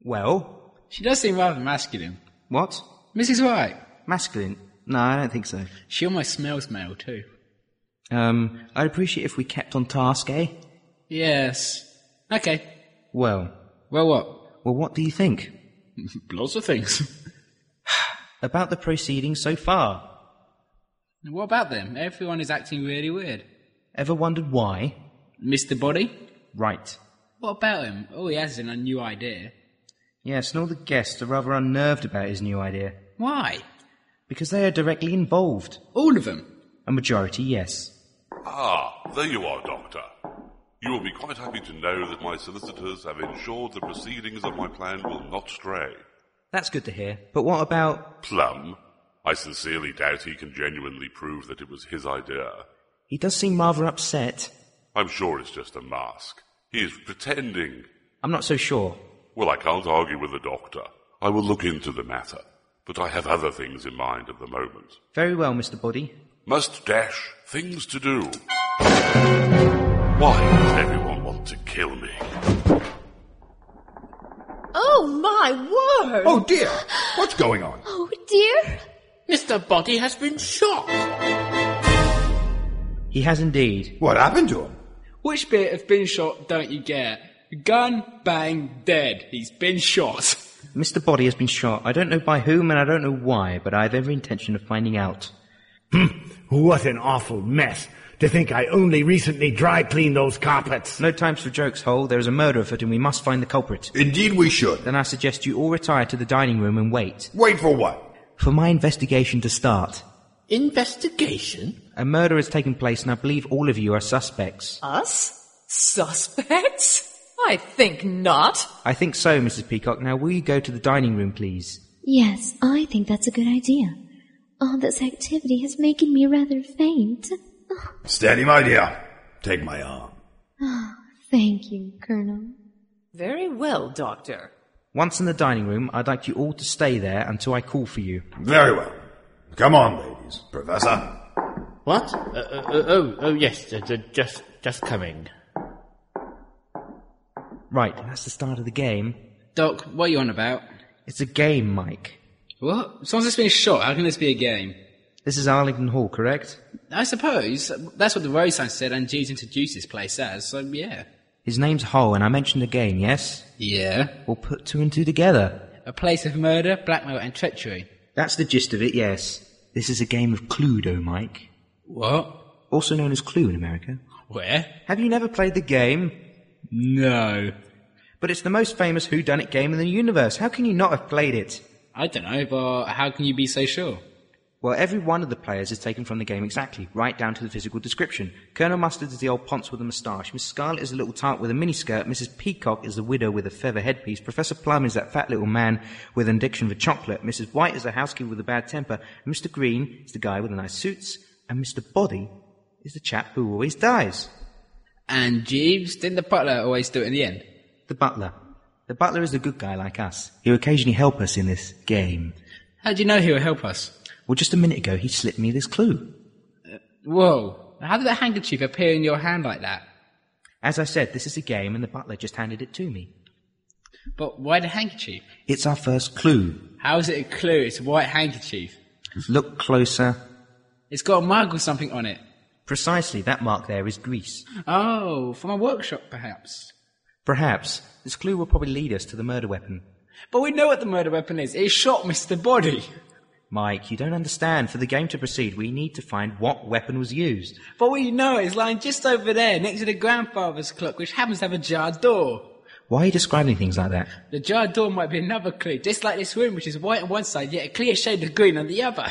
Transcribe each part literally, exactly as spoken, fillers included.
Well? She does seem rather masculine. What? Missus White. Masculine? No, I don't think so. She almost smells male, too. Um, I'd appreciate if we kept on task, eh? Yes. Okay. Well. Well, what? Well, what do you think? Lots of things. About the proceedings so far. What about them? Everyone is acting really weird. Ever wondered why? Mister Body? Right. What about him? All he has is a new idea. Yes, and all the guests are rather unnerved about his new idea. Why? Because they are directly involved. All of them? A majority, yes. Ah, there you are, Doctor. You will be quite happy to know that my solicitors have ensured the proceedings of my plan will not stray. That's good to hear. But what about... Plum? I sincerely doubt he can genuinely prove that it was his idea. He does seem rather upset. I'm sure it's just a mask. He is pretending. I'm not so sure. Well, I can't argue with the doctor. I will look into the matter. But I have other things in mind at the moment. Very well, Mister Body. Must dash things to do. Why does everyone want to kill me? Oh, my word! Oh, dear! What's going on? Oh, dear! Mister Body has been shot! He has indeed. What happened to him? Which bit of been shot don't you get? Gun, bang, dead. He's been shot. Mister Body has been shot. I don't know by whom and I don't know why, but I have every intention of finding out. What an awful mess. To think I only recently dry-cleaned those carpets. No times for jokes, Hole. There is a murder afoot and we must find the culprit. Indeed we should. Then I suggest you all retire to the dining room and wait. Wait for what? For my investigation to start. Investigation? A murder has taken place and I believe all of you are suspects. Us? Suspects? I think not. I think so, Missus Peacock. Now will you go to the dining room, please? Yes, I think that's a good idea. All this activity has making me rather faint. Steady, my dear. Take my arm. Oh, thank you, Colonel. Very well, Doctor. Once in the dining room, I'd like you all to stay there until I call for you. Very well. Come on, ladies. Professor. What? Uh, uh, oh, oh, yes, uh, uh, just, just coming. Right, that's the start of the game. Doc, what are you on about? It's a game, Mike. What? Someone's just been shot. How can this be a game? This is Arlington Hall, correct? I suppose. That's what the road sign said and Jeeves introduced this place as, so yeah. His name's Hull, and I mentioned a game, yes? Yeah. We'll put two and two together. A place of murder, blackmail and treachery. That's the gist of it, yes. This is a game of Cluedo, Mike. What? Also known as Clue in America. Where? Have you never played the game? No. But it's the most famous whodunit game in the universe. How can you not have played it? I don't know, but how can you be so sure? Well, every one of the players is taken from the game exactly, right down to the physical description. Colonel Mustard is the old Ponce with a moustache. Miss Scarlet is a little tart with a miniskirt. Missus Peacock is the widow with a feather headpiece. Professor Plum is that fat little man with an addiction for chocolate. Missus White is the housekeeper with a bad temper. And Mister Green is the guy with the nice suits. And Mister Body is the chap who always dies. And Jeeves, didn't the butler always do it in the end? The butler. The butler is a good guy like us. He'll occasionally help us in this game. How do you know he'll help us? Well, just a minute ago, he slipped me this clue. Uh, whoa. How did the handkerchief appear in your hand like that? As I said, this is a game, and the butler just handed it to me. But why the handkerchief? It's our first clue. How is it a clue? It's a white handkerchief. Look closer. It's got a mark or something on it. Precisely, that mark there is grease. Oh, from a workshop, perhaps. Perhaps. This clue will probably lead us to the murder weapon. But we know what the murder weapon is. It shot Mister Body. Mike, you don't understand. For the game to proceed, we need to find what weapon was used. But we know it's lying just over there, next to the grandfather's clock, which happens to have a jar door. Why are you describing things like that? The jar door might be another clue, just like this room, which is white on one side, yet a clear shade of green on the other.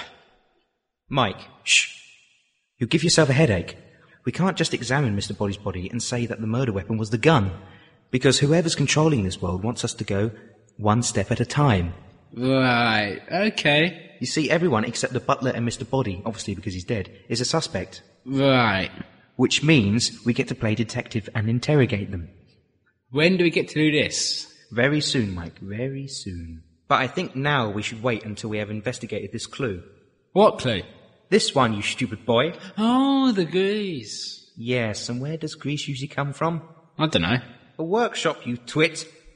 Mike, shh. You'll give yourself a headache. We can't just examine Mister Body's body and say that the murder weapon was the gun. Because whoever's controlling this world wants us to go one step at a time. Right, okay. You see, everyone except the butler and Mister Body, obviously because he's dead, is a suspect. Right. Which means we get to play detective and interrogate them. When do we get to do this? Very soon, Mike, very soon. But I think now we should wait until we have investigated this clue. What clue? This one, you stupid boy. Oh, the grease. Yes, and where does grease usually come from? I don't know. A workshop, you twit.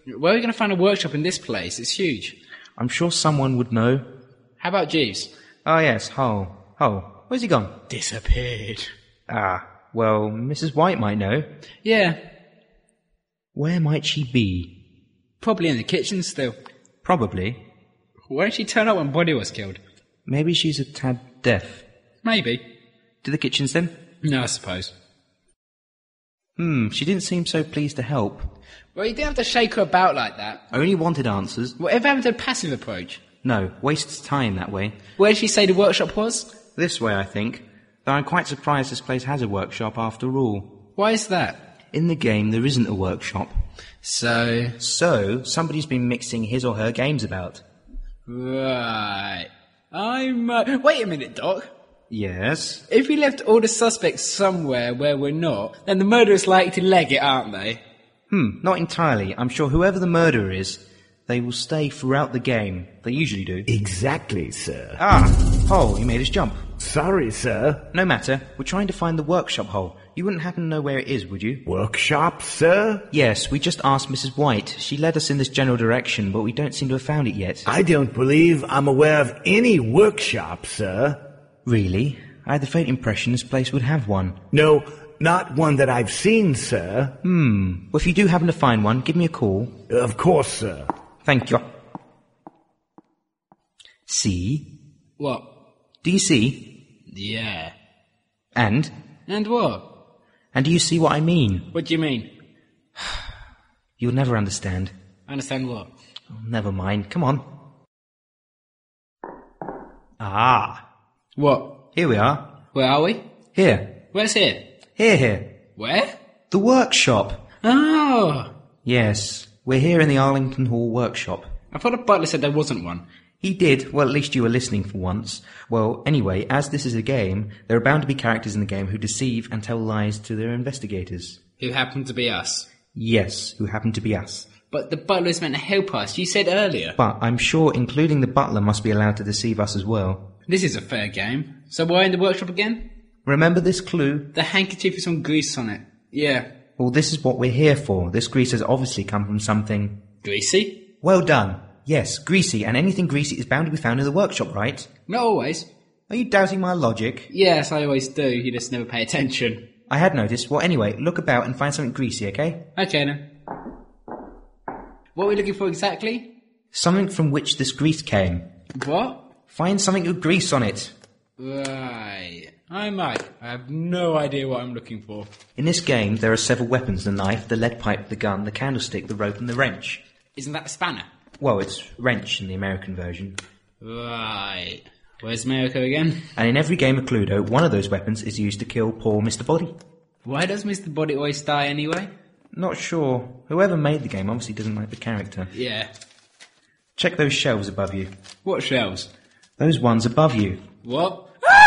Where are we going to find a workshop in this place? It's huge. I'm sure someone would know. How about Jeeves? Oh, yes, Hull. Hull. Where's he gone? Disappeared. Ah, well, Missus White might know. Yeah, Where might she be? probably in the kitchen still. Probably. Why didn't she turn up when Body was killed? Maybe she's a tad deaf. Maybe. To the kitchens then? No, I suppose. Hmm, she didn't seem so pleased to help. Well, you didn't have to shake her about like that. I only wanted answers. Whatever happened to a passive approach? No, wastes time that way. Where did she say the workshop was? This way, I think. Though I'm quite surprised this place has a workshop after all. Why is that? In the game, there isn't a workshop. So... So, somebody's been mixing his or her games about. Right. I'm... Uh, wait a minute, Doc. Yes? If we left all the suspects somewhere where we're not, then the murderers likely to leg it, aren't they? Hmm, not entirely. I'm sure whoever the murderer is, they will stay throughout the game. They usually do. Exactly, sir. Ah, Hole, you made us jump. Sorry, sir. No matter. We're trying to find the workshop, Hole. You wouldn't happen to know where it is, would you? Workshop, sir? Yes, we just asked Missus White. She led us in this general direction, but we don't seem to have found it yet. I don't believe I'm aware of any workshop, sir. Really? I had the faint impression this place would have one. No, not one that I've seen, sir. Hmm. Well, if you do happen to find one, give me a call. Of course, sir. Thank you. See? What? Do you see? Yeah. And? And what? And do you see what I mean? What do you mean? You'll never understand. Understand what? Oh, never mind. Come on. Ah. What? Here we are. Where are we? Here. Where's here? Here, here. Where? The workshop. Oh! Yes. We're here in the Arlington Hall workshop. I thought the butler said there wasn't one. He did. Well, at least you were listening for once. Well, anyway, as this is a game, there are bound to be characters in the game who deceive and tell lies to their investigators. Who happened to be us. Yes, who happen to be us. But the butler is meant to help us, you said earlier. But I'm sure including the butler must be allowed to deceive us as well. This is a fair game. So why in the workshop again? Remember this clue? The handkerchief with some grease on it. Yeah. Well, this is what we're here for. This grease has obviously come from something... Greasy? Well done. Yes, greasy, and anything greasy is bound to be found in the workshop, right? Not always. Are you doubting my logic? Yes, I always do. You just never pay attention. I had noticed. Well, anyway, look about and find something greasy, okay? Okay, then. What are we looking for exactly? Something from which this grease came. What? Find something with grease on it. Right. I might. I have no idea what I'm looking for. In this game, there are several weapons. The knife, the lead pipe, the gun, the candlestick, the rope, and the wrench. Isn't that the spanner? Well, it's wrench in the American version. Right. Where's America again? And in every game of Cluedo, one of those weapons is used to kill poor Mister Body. Why does Mister Body always die anyway? Not sure. Whoever made the game obviously doesn't like the character. Yeah. Check those shelves above you. What shelves? Those ones above you. What?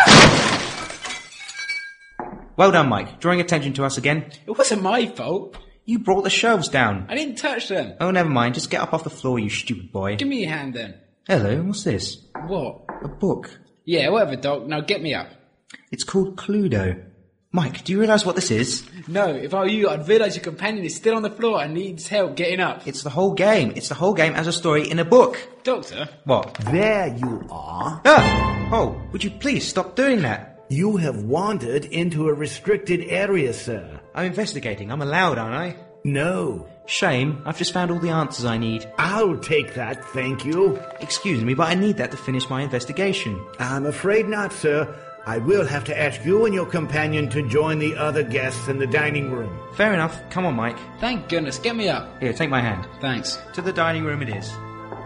Well done, Mike. Drawing attention to us again. It wasn't my fault. You brought the shelves down. I didn't touch them. Oh, never mind. Just get up off the floor, you stupid boy. Give me your hand then. Hello, what's this? What? A book. Yeah, whatever, Doc. Now get me up. It's called Cluedo. Mike, do you realise what this is? No, if I were you, I'd realise your companion is still on the floor and needs help getting up. It's the whole game. It's the whole game as a story in a book. Doctor? What? There you are. Ah! Oh, would you please stop doing that? You have wandered into a restricted area, sir. I'm investigating. I'm allowed, aren't I? No. Shame. I've just found all the answers I need. I'll take that, thank you. Excuse me, but I need that to finish my investigation. I'm afraid not, sir. I will have to ask you and your companion to join the other guests in the dining room. Fair enough. Come on, Mike. Thank goodness. Get me up. Here, take my hand. Thanks. To the dining room it is.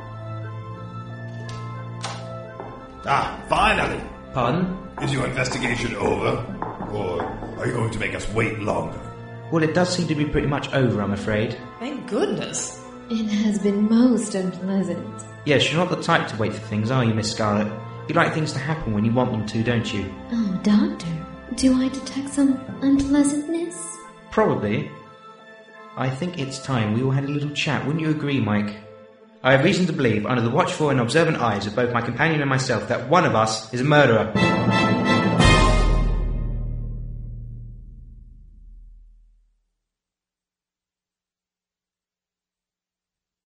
Ah, finally! Pardon? Is your investigation over? Or are you going to make us wait longer? Well, it does seem to be pretty much over, I'm afraid. Thank goodness. It has been most unpleasant. Yes, you're not the type to wait for things, are you, Miss Scarlet? You like things to happen when you want them to, don't you? Oh, Doctor, do I detect some unpleasantness? Probably. I think it's time we all had a little chat. Wouldn't you agree, Mike? I have reason to believe, under the watchful and observant eyes of both my companion and myself, that one of us is a murderer.